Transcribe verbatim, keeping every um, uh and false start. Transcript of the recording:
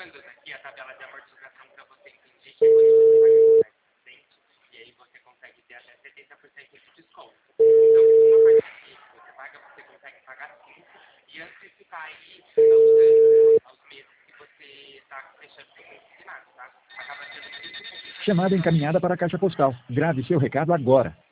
colocando aqui a tabela de amortização para você entender que quando você paga cem por cento, e aí você consegue ter até setenta por cento de desconto. Então, uma parceria que você paga, você consegue pagar cinco e antecipar aí aos, aos meses que você está fechando sem consignado, tá? Acaba sendo muito. Chamada encaminhada para a caixa postal. Grave seu recado agora.